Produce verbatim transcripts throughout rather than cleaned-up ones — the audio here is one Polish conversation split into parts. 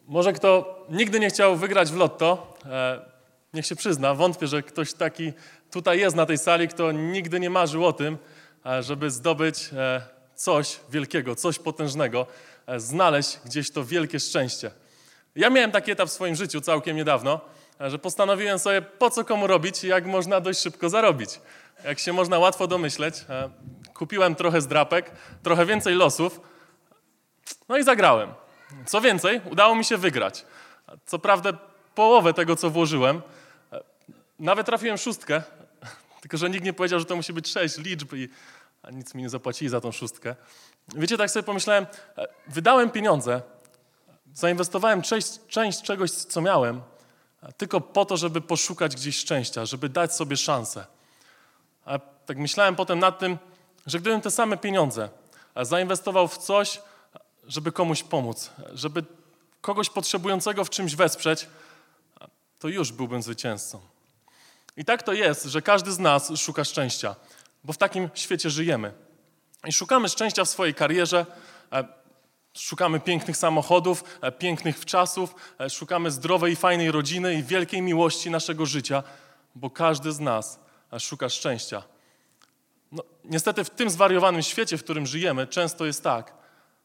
Może kto nigdy nie chciał wygrać w lotto, e, niech się przyzna, wątpię, że ktoś taki tutaj jest na tej sali, kto nigdy nie marzył o tym, e, żeby zdobyć e, coś wielkiego, coś potężnego, e, znaleźć gdzieś to wielkie szczęście. Ja miałem taki etap w swoim życiu całkiem niedawno, e, że postanowiłem sobie, po co komu robić, jak można dość szybko zarobić. Jak się można łatwo domyśleć, e, kupiłem trochę zdrapek, trochę więcej losów, no i zagrałem. Co więcej, udało mi się wygrać. Co prawda połowę tego, co włożyłem. Nawet trafiłem szóstkę, tylko że nikt nie powiedział, że to musi być sześć liczb i a nic mi nie zapłacili za tą szóstkę. Wiecie, tak sobie pomyślałem, wydałem pieniądze, zainwestowałem część, część czegoś, co miałem, tylko po to, żeby poszukać gdzieś szczęścia, żeby dać sobie szansę. A tak myślałem potem nad tym, że gdybym te same pieniądze zainwestował w coś, żeby komuś pomóc, żeby kogoś potrzebującego w czymś wesprzeć, to już byłbym zwycięzcą. I tak to jest, że każdy z nas szuka szczęścia, bo w takim świecie żyjemy. I szukamy szczęścia w swojej karierze, szukamy pięknych samochodów, pięknych wczasów, szukamy zdrowej i fajnej rodziny i wielkiej miłości naszego życia, bo każdy z nas szuka szczęścia. No, niestety w tym zwariowanym świecie, w którym żyjemy, często jest tak,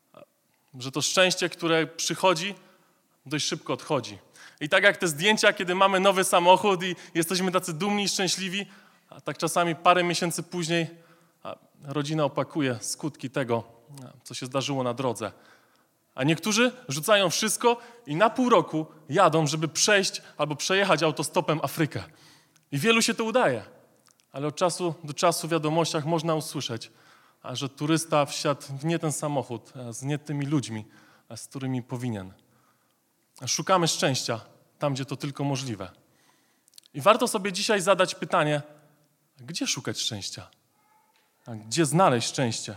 że to szczęście, które przychodzi, dość szybko odchodzi. I tak jak te zdjęcia, kiedy mamy nowy samochód i jesteśmy tacy dumni i szczęśliwi, a tak czasami parę miesięcy później rodzina opakuje skutki tego, co się zdarzyło na drodze. A niektórzy rzucają wszystko i na pół roku jadą, żeby przejść albo przejechać autostopem Afrykę. I wielu się to udaje. Ale od czasu do czasu w wiadomościach można usłyszeć, a że turysta wsiadł w nie ten samochód, z nie tymi ludźmi, z którymi powinien. Szukamy szczęścia tam, gdzie to tylko możliwe. I warto sobie dzisiaj zadać pytanie, gdzie szukać szczęścia? A gdzie znaleźć szczęście?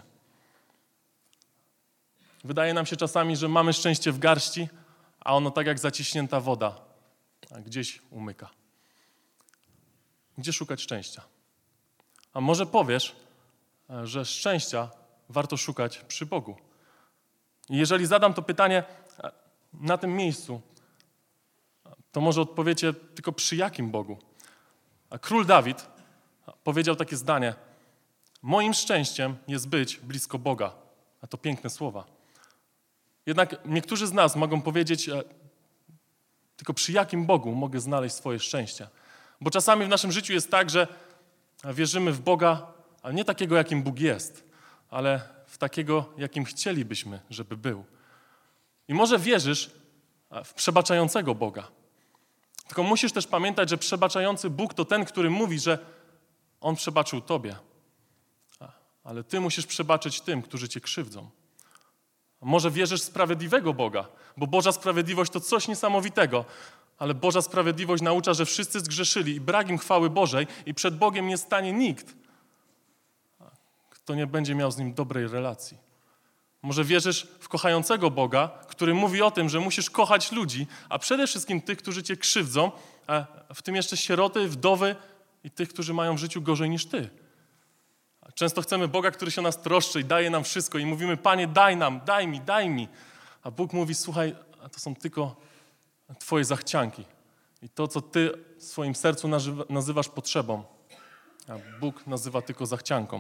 Wydaje nam się czasami, że mamy szczęście w garści, a ono tak jak zaciśnięta woda, a gdzieś umyka. Gdzie szukać szczęścia? A może powiesz, że szczęścia warto szukać przy Bogu. I jeżeli zadam to pytanie na tym miejscu, to może odpowiecie tylko przy jakim Bogu? A król Dawid powiedział takie zdanie: moim szczęściem jest być blisko Boga. A to piękne słowa. Jednak niektórzy z nas mogą powiedzieć, tylko przy jakim Bogu mogę znaleźć swoje szczęście? Bo czasami w naszym życiu jest tak, że wierzymy w Boga, ale nie takiego, jakim Bóg jest, ale w takiego, jakim chcielibyśmy, żeby był. I może wierzysz w przebaczającego Boga. Tylko musisz też pamiętać, że przebaczający Bóg to ten, który mówi, że On przebaczył tobie. Ale ty musisz przebaczyć tym, którzy cię krzywdzą. Może wierzysz w sprawiedliwego Boga, bo Boża sprawiedliwość to coś niesamowitego, ale Boża sprawiedliwość naucza, że wszyscy zgrzeszyli i brak im chwały Bożej i przed Bogiem nie stanie nikt, kto nie będzie miał z Nim dobrej relacji. Może wierzysz w kochającego Boga, który mówi o tym, że musisz kochać ludzi, a przede wszystkim tych, którzy cię krzywdzą, a w tym jeszcze sieroty, wdowy i tych, którzy mają w życiu gorzej niż ty. Często chcemy Boga, który się o nas troszczy i daje nam wszystko i mówimy: Panie, daj nam, daj mi, daj mi. A Bóg mówi: słuchaj, a to są tylko twoje zachcianki i to, co ty w swoim sercu nazywasz potrzebą, a Bóg nazywa tylko zachcianką.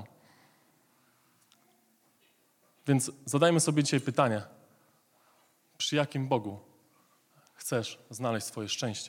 Więc zadajmy sobie dzisiaj pytanie, przy jakim Bogu chcesz znaleźć swoje szczęście?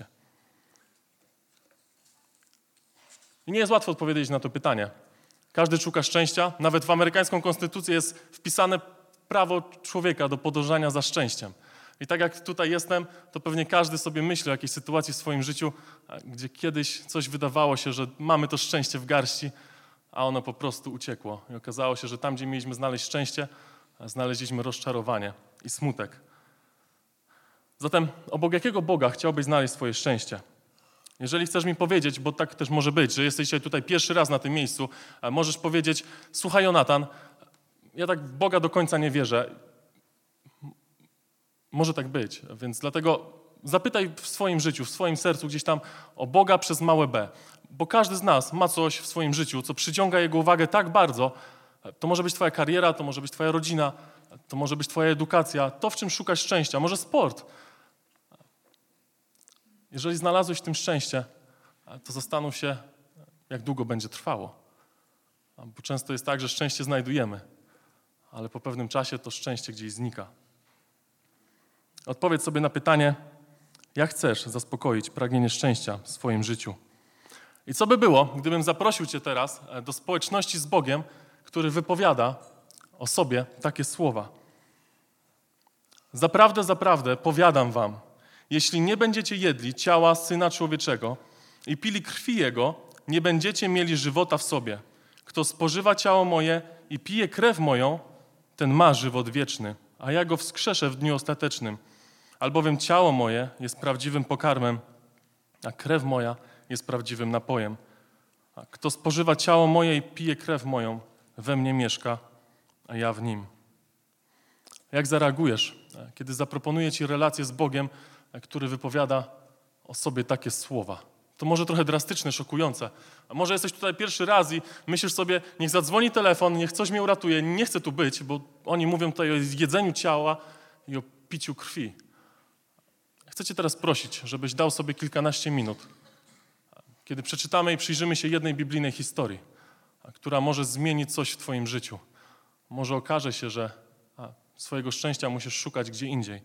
I nie jest łatwo odpowiedzieć na to pytanie. Każdy szuka szczęścia, nawet w amerykańską konstytucję jest wpisane prawo człowieka do podążania za szczęściem. I tak jak tutaj jestem, to pewnie każdy sobie myśli o jakiejś sytuacji w swoim życiu, gdzie kiedyś coś wydawało się, że mamy to szczęście w garści, a ono po prostu uciekło. I okazało się, że tam, gdzie mieliśmy znaleźć szczęście, znaleźliśmy rozczarowanie i smutek. Zatem obok jakiego Boga chciałbyś znaleźć swoje szczęście? Jeżeli chcesz mi powiedzieć, bo tak też może być, że jesteś tutaj pierwszy raz na tym miejscu, możesz powiedzieć: słuchaj, Jonatan, ja tak w Boga do końca nie wierzę. Może tak być, więc dlatego zapytaj w swoim życiu, w swoim sercu gdzieś tam o Boga przez małe b. Bo każdy z nas ma coś w swoim życiu, co przyciąga jego uwagę tak bardzo. To może być twoja kariera, to może być twoja rodzina, to może być twoja edukacja, to, w czym szukasz szczęścia, może sport. Jeżeli znalazłeś w tym szczęście, to zastanów się, jak długo będzie trwało. Bo często jest tak, że szczęście znajdujemy, ale po pewnym czasie to szczęście gdzieś znika. Odpowiedz sobie na pytanie, jak chcesz zaspokoić pragnienie szczęścia w swoim życiu. I co by było, gdybym zaprosił cię teraz do społeczności z Bogiem, który wypowiada o sobie takie słowa. Zaprawdę, zaprawdę, powiadam wam, jeśli nie będziecie jedli ciała Syna Człowieczego i pili krwi Jego, nie będziecie mieli żywota w sobie. Kto spożywa ciało moje i pije krew moją, ten ma żywot wieczny, a ja go wskrzeszę w dniu ostatecznym. Albowiem ciało moje jest prawdziwym pokarmem, a krew moja jest prawdziwym napojem. A kto spożywa ciało moje i pije krew moją, we mnie mieszka, a ja w nim. Jak zareagujesz, kiedy zaproponuję ci relację z Bogiem, który wypowiada o sobie takie słowa? To może trochę drastyczne, szokujące. A może jesteś tutaj pierwszy raz i myślisz sobie, niech zadzwoni telefon, niech coś mnie uratuje, nie chcę tu być, bo oni mówią tutaj o jedzeniu ciała i o piciu krwi. Chcę cię teraz prosić, żebyś dał sobie kilkanaście minut, kiedy przeczytamy i przyjrzymy się jednej biblijnej historii, która może zmienić coś w twoim życiu. Może okaże się, że a, swojego szczęścia musisz szukać gdzie indziej.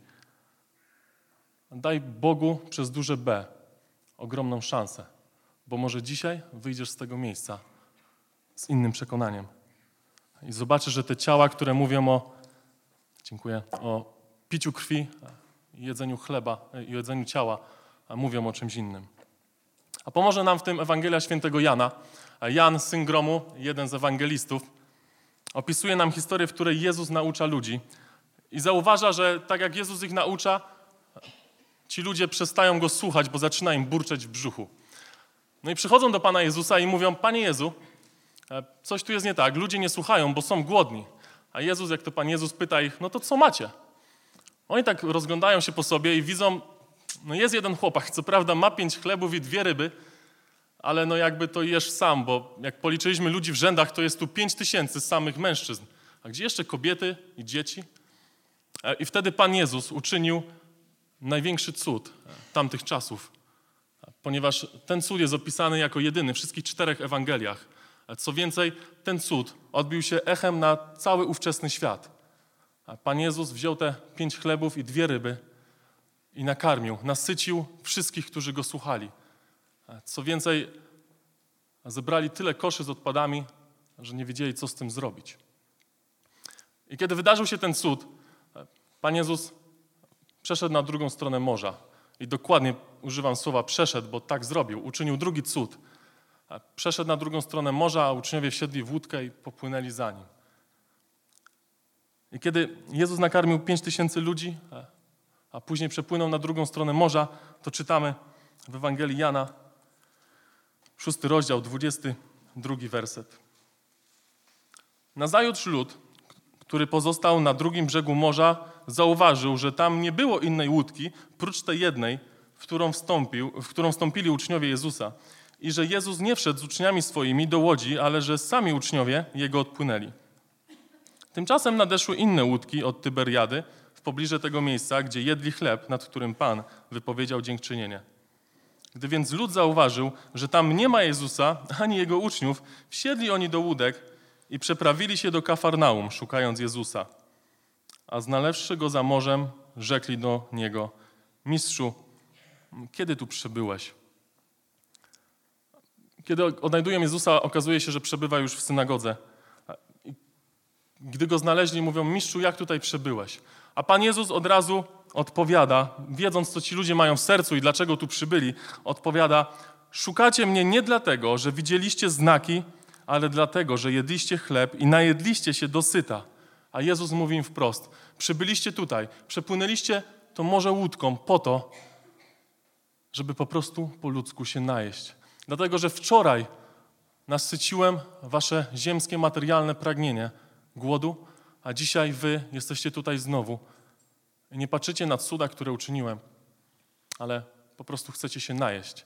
Daj Bogu przez duże B ogromną szansę, bo może dzisiaj wyjdziesz z tego miejsca z innym przekonaniem i zobaczysz, że te ciała, które mówią o, dziękuję, o piciu krwi, jedzeniu chleba i jedzeniu ciała, mówią o czymś innym. A pomoże nam w tym Ewangelia Świętego Jana. Jan, syn Gromu, jeden z ewangelistów, opisuje nam historię, w której Jezus naucza ludzi i zauważa, że tak jak Jezus ich naucza, ci ludzie przestają Go słuchać, bo zaczyna im burczeć w brzuchu. No i przychodzą do Pana Jezusa i mówią, Panie Jezu, coś tu jest nie tak, ludzie nie słuchają, bo są głodni. A Jezus, jak to Pan Jezus pyta ich, no to co macie? Oni tak rozglądają się po sobie i widzą, no jest jeden chłopak, co prawda ma pięć chlebów i dwie ryby, ale no jakby to jesz sam, bo jak policzyliśmy ludzi w rzędach, to jest tu pięć tysięcy samych mężczyzn. A gdzie jeszcze kobiety i dzieci? I wtedy Pan Jezus uczynił największy cud tamtych czasów, ponieważ ten cud jest opisany jako jedyny w wszystkich czterech Ewangeliach. Co więcej, ten cud odbił się echem na cały ówczesny świat. Pan Jezus wziął te pięć chlebów i dwie ryby i nakarmił, nasycił wszystkich, którzy Go słuchali. Co więcej, zebrali tyle koszy z odpadami, że nie wiedzieli, co z tym zrobić. I kiedy wydarzył się ten cud, Pan Jezus przeszedł na drugą stronę morza. I dokładnie używam słowa przeszedł, bo tak zrobił. Uczynił drugi cud. Przeszedł na drugą stronę morza, a uczniowie wsiedli w łódkę i popłynęli za Nim. I kiedy Jezus nakarmił pięć tysięcy ludzi, a później przepłynął na drugą stronę morza, to czytamy w Ewangelii Jana, szósty rozdział, dwudziesty drugi werset. Nazajutrz lud, który pozostał na drugim brzegu morza, zauważył, że tam nie było innej łódki, prócz tej jednej, w którą, wstąpił, w którą wstąpili uczniowie Jezusa. I że Jezus nie wszedł z uczniami swoimi do łodzi, ale że sami uczniowie Jego odpłynęli. Tymczasem nadeszły inne łódki od Tyberiady w pobliże tego miejsca, gdzie jedli chleb, nad którym Pan wypowiedział dziękczynienie. Gdy więc lud zauważył, że tam nie ma Jezusa ani Jego uczniów, wsiedli oni do łódek i przeprawili się do Kafarnaum, szukając Jezusa. A znalezłszy Go za morzem, rzekli do Niego, Mistrzu, kiedy tu przybyłeś? Kiedy odnajdują Jezusa, okazuje się, że przebywa już w synagodze. Gdy Go znaleźli, mówią, Mistrzu, jak tutaj przybyłeś? A Pan Jezus od razu odpowiada, wiedząc, co ci ludzie mają w sercu i dlaczego tu przybyli, odpowiada, szukacie mnie nie dlatego, że widzieliście znaki, ale dlatego, że jedliście chleb i najedliście się dosyta. A Jezus mówi im wprost, przybyliście tutaj, przepłynęliście to morze łódką po to, żeby po prostu po ludzku się najeść. Dlatego, że wczoraj nasyciłem wasze ziemskie, materialne pragnienie głodu, a dzisiaj wy jesteście tutaj znowu. I nie patrzycie na cuda, które uczyniłem, ale po prostu chcecie się najeść.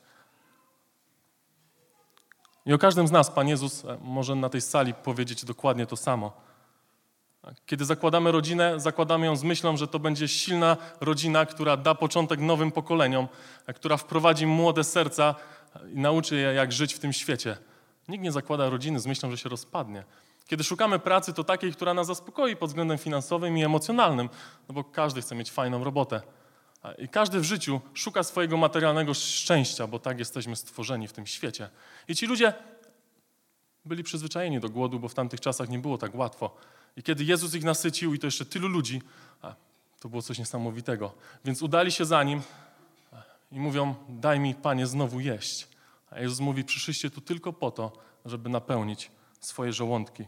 I o każdym z nas Pan Jezus może na tej sali powiedzieć dokładnie to samo. Kiedy zakładamy rodzinę, zakładamy ją z myślą, że to będzie silna rodzina, która da początek nowym pokoleniom, która wprowadzi młode serca i nauczy je, jak żyć w tym świecie. Nikt nie zakłada rodziny z myślą, że się rozpadnie. Kiedy szukamy pracy, to takiej, która nas zaspokoi pod względem finansowym i emocjonalnym, no bo każdy chce mieć fajną robotę. I każdy w życiu szuka swojego materialnego szczęścia, bo tak jesteśmy stworzeni w tym świecie. I ci ludzie byli przyzwyczajeni do głodu, bo w tamtych czasach nie było tak łatwo. I kiedy Jezus ich nasycił, i to jeszcze tylu ludzi, a, to było coś niesamowitego. Więc udali się za Nim i mówią, daj mi, Panie, znowu jeść. A Jezus mówi, przyszliście tu tylko po to, żeby napełnić swoje żołądki.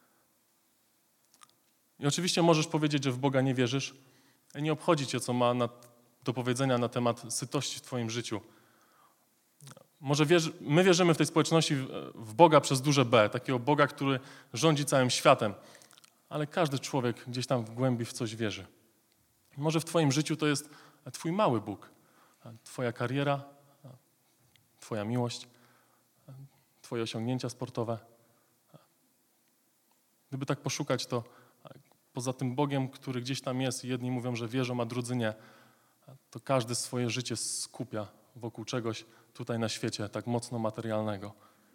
I oczywiście możesz powiedzieć, że w Boga nie wierzysz i nie obchodzi cię, co ma na, do powiedzenia na temat sytości w twoim życiu. Może wierzy, my wierzymy w tej społeczności w, w Boga przez duże B, takiego Boga, który rządzi całym światem. Ale każdy człowiek gdzieś tam w głębi w coś wierzy. Może w twoim życiu to jest twój mały Bóg, twoja kariera, twoja miłość, twoje osiągnięcia sportowe. Gdyby tak poszukać, to poza tym Bogiem, który gdzieś tam jest, jedni mówią, że wierzą, a drudzy nie, to każdy swoje życie skupia wokół czegoś tutaj na świecie, tak mocno materialnego.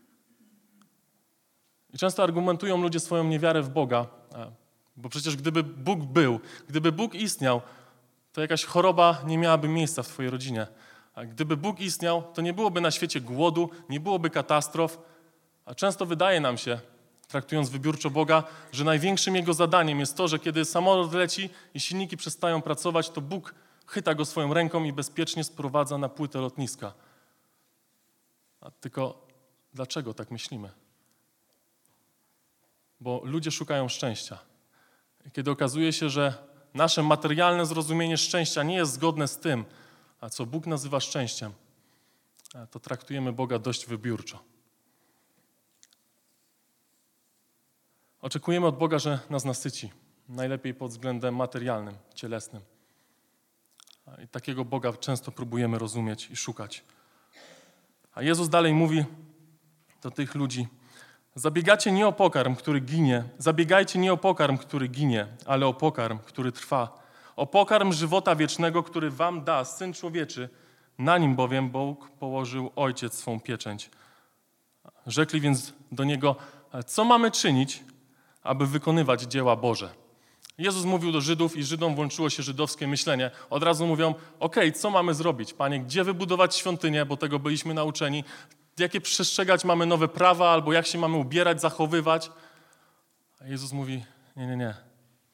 I często argumentują ludzie swoją niewiarę w Boga, bo przecież gdyby Bóg był, gdyby Bóg istniał, to jakaś choroba nie miałaby miejsca w twojej rodzinie. A gdyby Bóg istniał, to nie byłoby na świecie głodu, nie byłoby katastrof, a często wydaje nam się, traktując wybiórczo Boga, że największym Jego zadaniem jest to, że kiedy samolot leci i silniki przestają pracować, to Bóg chyta go swoją ręką i bezpiecznie sprowadza na płytę lotniska. A tylko dlaczego tak myślimy? Bo ludzie szukają szczęścia. I kiedy okazuje się, że nasze materialne zrozumienie szczęścia nie jest zgodne z tym, a co Bóg nazywa szczęściem, to traktujemy Boga dość wybiórczo. Oczekujemy od Boga, że nas nasyci. Najlepiej pod względem materialnym, cielesnym. I takiego Boga często próbujemy rozumieć i szukać. A Jezus dalej mówi do tych ludzi, zabiegacie nie o pokarm, który ginie, zabiegajcie nie o pokarm, który ginie, ale o pokarm, który trwa. O pokarm żywota wiecznego, który wam da Syn Człowieczy, na nim bowiem Bóg położył Ojciec swą pieczęć. Rzekli więc do Niego, co mamy czynić, aby wykonywać dzieła Boże? Jezus mówił do Żydów i Żydom włączyło się żydowskie myślenie. Od razu mówią, okej, co mamy zrobić, Panie? Gdzie wybudować świątynię, bo tego byliśmy nauczeni? Jakie przestrzegać mamy nowe prawa, albo jak się mamy ubierać, zachowywać? A Jezus mówi, nie, nie, nie.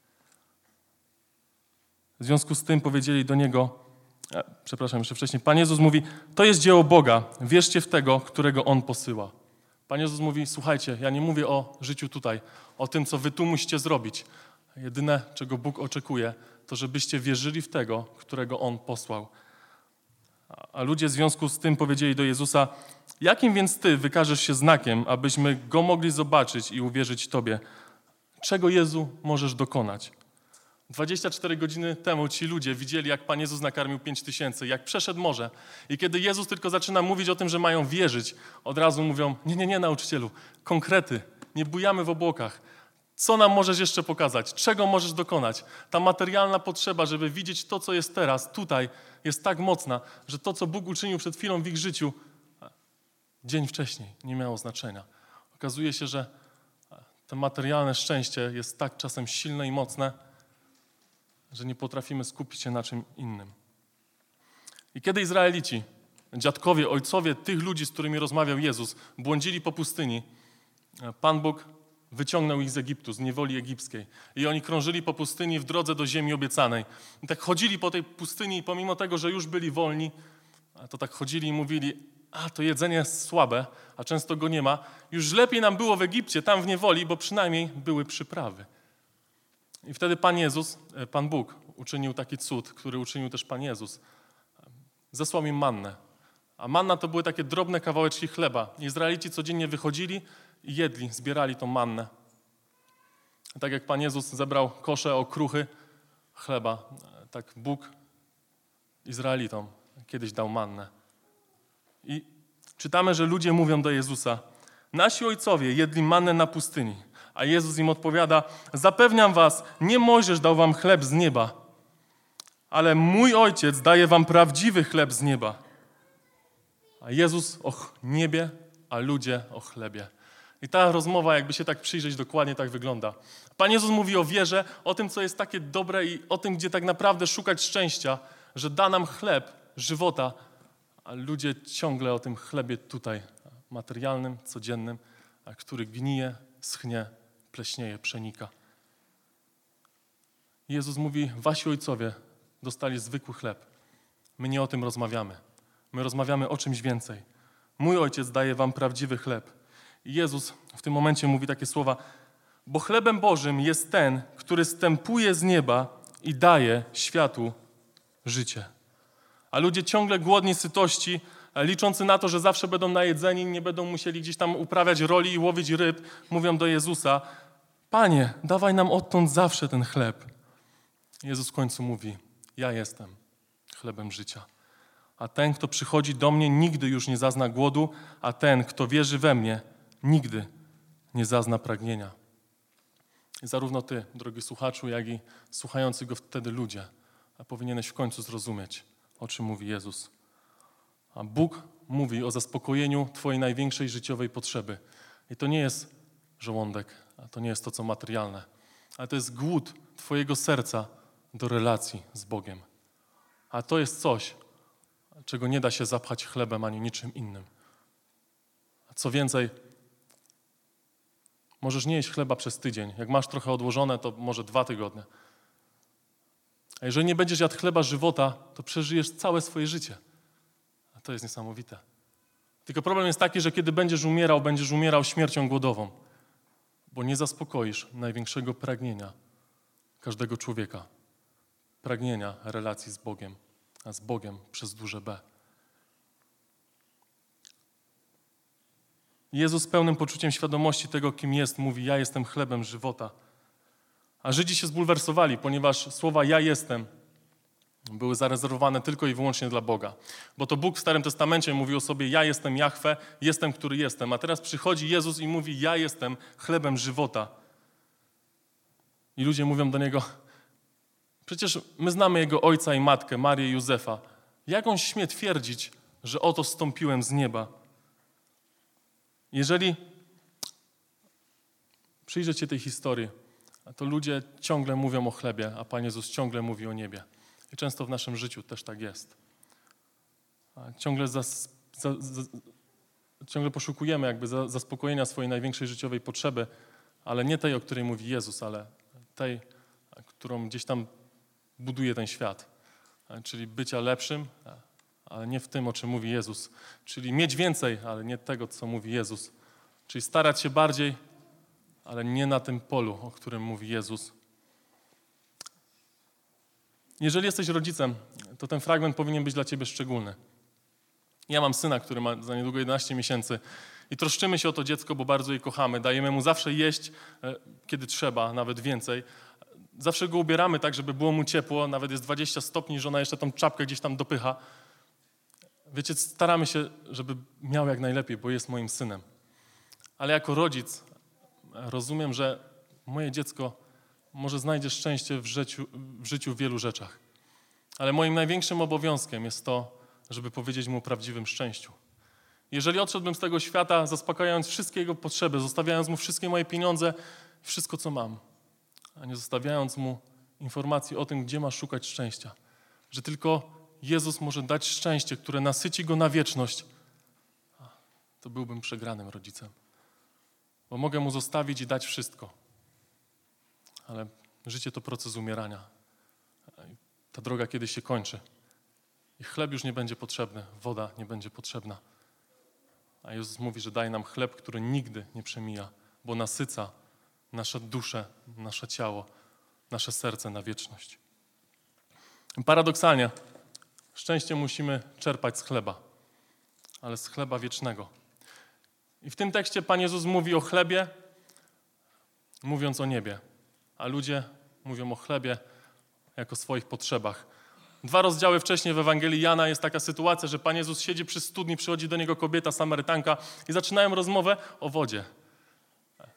W związku z tym powiedzieli do Niego, e, przepraszam, jeszcze wcześniej, Pan Jezus mówi, to jest dzieło Boga, wierzcie w tego, którego On posyła. Pan Jezus mówi, słuchajcie, ja nie mówię o życiu tutaj, o tym, co wy tu musicie zrobić. Jedyne, czego Bóg oczekuje, to żebyście wierzyli w tego, którego On posłał. A ludzie w związku z tym powiedzieli do Jezusa, jakim więc Ty wykażesz się znakiem, abyśmy Go mogli zobaczyć i uwierzyć Tobie? Czego, Jezu, możesz dokonać? dwadzieścia cztery godziny temu ci ludzie widzieli, jak Pan Jezus nakarmił pięć tysięcy, jak przeszedł morze. I kiedy Jezus tylko zaczyna mówić o tym, że mają wierzyć, od razu mówią, nie, nie, nie, nauczycielu, konkrety, nie bujamy w obłokach. Co nam możesz jeszcze pokazać? Czego możesz dokonać? Ta materialna potrzeba, żeby widzieć to, co jest teraz, tutaj, jest tak mocna, że to, co Bóg uczynił przed chwilą w ich życiu, dzień wcześniej nie miało znaczenia. Okazuje się, że to materialne szczęście jest tak czasem silne i mocne, że nie potrafimy skupić się na czym innym. I kiedy Izraelici, dziadkowie, ojcowie tych ludzi, z którymi rozmawiał Jezus, błądzili po pustyni, Pan Bóg wyciągnął ich z Egiptu, z niewoli egipskiej. I oni krążyli po pustyni w drodze do ziemi obiecanej. I tak chodzili po tej pustyni i pomimo tego, że już byli wolni, to tak chodzili i mówili, a to jedzenie jest słabe, a często go nie ma. Już lepiej nam było w Egipcie, tam w niewoli, bo przynajmniej były przyprawy. I wtedy Pan Jezus, Pan Bóg uczynił taki cud, który uczynił też Pan Jezus. Zesłał im mannę. A manna to były takie drobne kawałeczki chleba. Izraelici codziennie wychodzili i jedli, zbierali tą mannę. Tak jak Pan Jezus zebrał kosze okruchy chleba, tak Bóg Izraelitom kiedyś dał mannę. I czytamy, że ludzie mówią do Jezusa, nasi ojcowie jedli mannę na pustyni, A Jezus im odpowiada: zapewniam was, nie Mojżesz dał wam chleb z nieba, ale mój Ojciec daje wam prawdziwy chleb z nieba. A Jezus o niebie, a ludzie o chlebie. I ta rozmowa, jakby się tak przyjrzeć, dokładnie tak wygląda. Pan Jezus mówi o wierze, o tym, co jest takie dobre i o tym, gdzie tak naprawdę szukać szczęścia, że da nam chleb żywota, a ludzie ciągle o tym chlebie tutaj, materialnym, codziennym, a który gnije, schnie, pleśnieje, przenika. Jezus mówi: wasi ojcowie dostali zwykły chleb. My nie o tym rozmawiamy. My rozmawiamy o czymś więcej. Mój Ojciec daje wam prawdziwy chleb. I Jezus w tym momencie mówi takie słowa: bo chlebem Bożym jest ten, który zstępuje z nieba i daje światu życie. A ludzie ciągle głodni sytości, liczący na to, że zawsze będą najedzeni, nie będą musieli gdzieś tam uprawiać roli i łowić ryb, mówią do Jezusa: Panie, dawaj nam odtąd zawsze ten chleb. Jezus w końcu mówi: ja jestem chlebem życia. A ten, kto przychodzi do mnie, nigdy już nie zazna głodu, a ten, kto wierzy we mnie, nigdy nie zazna pragnienia. I zarówno ty, drogi słuchaczu, jak i słuchający go wtedy ludzie, a powinieneś w końcu zrozumieć, o czym mówi Jezus. A Bóg mówi o zaspokojeniu twojej największej życiowej potrzeby. I to nie jest żołądek, a to nie jest to, co materialne, ale to jest głód twojego serca do relacji z Bogiem. A to jest coś, czego nie da się zapchać chlebem ani niczym innym. A co więcej, możesz nie jeść chleba przez tydzień. Jak masz trochę odłożone, to może dwa tygodnie. A jeżeli nie będziesz jadł chleba żywota, to przeżyjesz całe swoje życie. A to jest niesamowite. Tylko problem jest taki, że kiedy będziesz umierał, będziesz umierał śmiercią głodową, bo nie zaspokoisz największego pragnienia każdego człowieka. Pragnienia relacji z Bogiem, a z Bogiem przez duże B. Jezus z pełnym poczuciem świadomości tego, kim jest, mówi: ja jestem chlebem żywota. A Żydzi się zbulwersowali, ponieważ słowa ja jestem były zarezerwowane tylko i wyłącznie dla Boga. Bo to Bóg w Starym Testamencie mówił o sobie: ja jestem Jahwe, jestem, który jestem. A teraz przychodzi Jezus i mówi: ja jestem chlebem żywota. I ludzie mówią do Niego: przecież my znamy Jego ojca i matkę, Marię i Józefa. Jak on śmie twierdzić, że oto zstąpiłem z nieba? Jeżeli przyjrzeć się tej historii, to ludzie ciągle mówią o chlebie, a Pan Jezus ciągle mówi o niebie. I często w naszym życiu też tak jest. Ciągle, zas, za, za, ciągle poszukujemy jakby za, zaspokojenia swojej największej życiowej potrzeby, ale nie tej, o której mówi Jezus, ale tej, którą gdzieś tam buduje ten świat. Czyli bycia lepszym, ale nie w tym, o czym mówi Jezus. Czyli mieć więcej, ale nie tego, co mówi Jezus. Czyli starać się bardziej, ale nie na tym polu, o którym mówi Jezus. Jeżeli jesteś rodzicem, to ten fragment powinien być dla ciebie szczególny. Ja mam syna, który ma za niedługo jedenaście miesięcy i troszczymy się o to dziecko, bo bardzo je kochamy. Dajemy mu zawsze jeść, kiedy trzeba, nawet więcej. Zawsze go ubieramy tak, żeby było mu ciepło, nawet jest dwadzieścia stopni, żona jeszcze tą czapkę gdzieś tam dopycha. Wiecie, staramy się, żeby miał jak najlepiej, bo jest moim synem. Ale jako rodzic rozumiem, że moje dziecko może znajdzie szczęście w życiu, w życiu w wielu rzeczach. Ale moim największym obowiązkiem jest to, żeby powiedzieć mu o prawdziwym szczęściu. Jeżeli odszedłbym z tego świata, zaspokajając wszystkie jego potrzeby, zostawiając mu wszystkie moje pieniądze, wszystko, co mam, a nie zostawiając mu informacji o tym, gdzie ma szukać szczęścia, że tylko Jezus może dać szczęście, które nasyci go na wieczność, to byłbym przegranym rodzicem. Bo mogę mu zostawić i dać wszystko. Ale życie to proces umierania. Ta droga kiedyś się kończy. I chleb już nie będzie potrzebny, woda nie będzie potrzebna. A Jezus mówi, że daje nam chleb, który nigdy nie przemija, bo nasyca nasze dusze, nasze ciało, nasze serce na wieczność. Paradoksalnie, szczęście musimy czerpać z chleba, ale z chleba wiecznego. I w tym tekście Pan Jezus mówi o chlebie, mówiąc o niebie, a ludzie mówią o chlebie jako o swoich potrzebach. Dwa rozdziały wcześniej w Ewangelii Jana jest taka sytuacja, że Pan Jezus siedzi przy studni, przychodzi do niego kobieta, Samarytanka i zaczynają rozmowę o wodzie.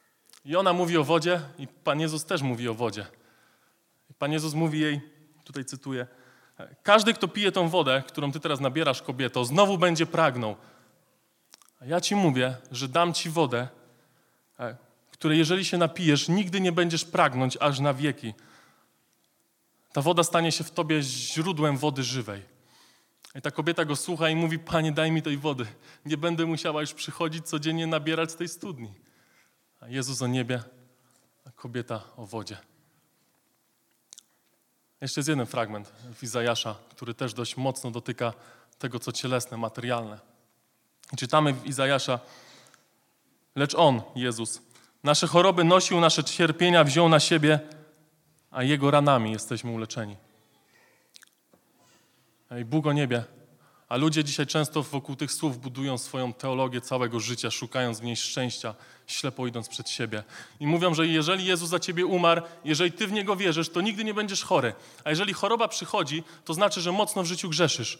I ona mówi o wodzie i Pan Jezus też mówi o wodzie. I Pan Jezus mówi jej, tutaj cytuję, każdy, kto pije tą wodę, którą ty teraz nabierasz, kobieto, znowu będzie pragnął. A ja ci mówię, że dam ci wodę, której jeżeli się napijesz, nigdy nie będziesz pragnąć aż na wieki. Ta woda stanie się w tobie źródłem wody żywej. I ta kobieta go słucha i mówi, Panie, daj mi tej wody. Nie będę musiała już przychodzić codziennie nabierać z tej studni. A Jezus o niebie, a kobieta o wodzie. Jeszcze jest jeden fragment w Izajasza, który też dość mocno dotyka tego, co cielesne, materialne. I czytamy w Izajasza, lecz On, Jezus, nasze choroby nosił, nasze cierpienia wziął na siebie, a Jego ranami jesteśmy uleczeni. I Bóg o niebie. A ludzie dzisiaj często wokół tych słów budują swoją teologię całego życia, szukając w niej szczęścia, ślepo idąc przed siebie. I mówią, że jeżeli Jezus za ciebie umarł, jeżeli ty w Niego wierzysz, to nigdy nie będziesz chory. A jeżeli choroba przychodzi, to znaczy, że mocno w życiu grzeszysz.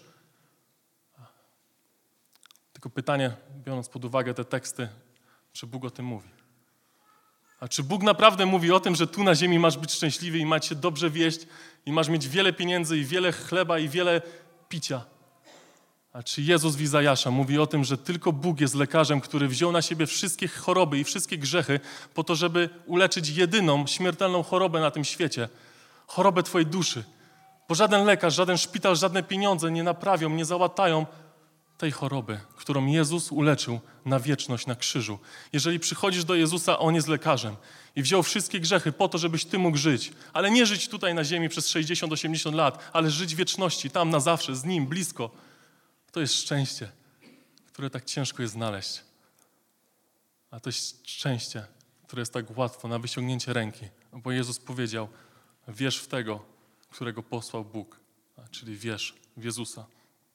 Tylko pytanie, biorąc pod uwagę te teksty, czy Bóg o tym mówi? A czy Bóg naprawdę mówi o tym, że tu na ziemi masz być szczęśliwy i masz się dobrze wieść i masz mieć wiele pieniędzy i wiele chleba i wiele picia? A czy Jezus w Izajasza mówi o tym, że tylko Bóg jest lekarzem, który wziął na siebie wszystkie choroby i wszystkie grzechy po to, żeby uleczyć jedyną śmiertelną chorobę na tym świecie. Chorobę twojej duszy. Bo żaden lekarz, żaden szpital, żadne pieniądze nie naprawią, nie załatają tej choroby, którą Jezus uleczył na wieczność na krzyżu. Jeżeli przychodzisz do Jezusa, On jest lekarzem i wziął wszystkie grzechy po to, żebyś ty mógł żyć. Ale nie żyć tutaj na ziemi przez sześćdziesiąt osiemdziesiąt lat, ale żyć w wieczności, tam na zawsze, z Nim, blisko. To jest szczęście, które tak ciężko jest znaleźć. A to jest szczęście, które jest tak łatwo na wyciągnięcie ręki. Bo Jezus powiedział, wierz w tego, którego posłał Bóg, czyli wierz w Jezusa.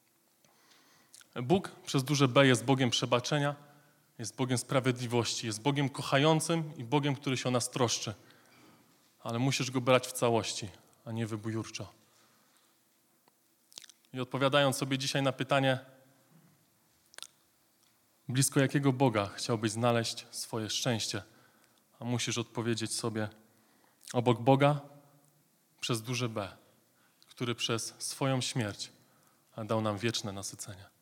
Bóg przez duże B jest Bogiem przebaczenia, jest Bogiem sprawiedliwości, jest Bogiem kochającym i Bogiem, który się o nas troszczy. Ale musisz Go brać w całości, a nie wybujurczo. I odpowiadając sobie dzisiaj na pytanie, blisko jakiego Boga chciałbyś znaleźć swoje szczęście, a musisz odpowiedzieć sobie, obok Boga przez duże B, który przez swoją śmierć dał nam wieczne nasycenie.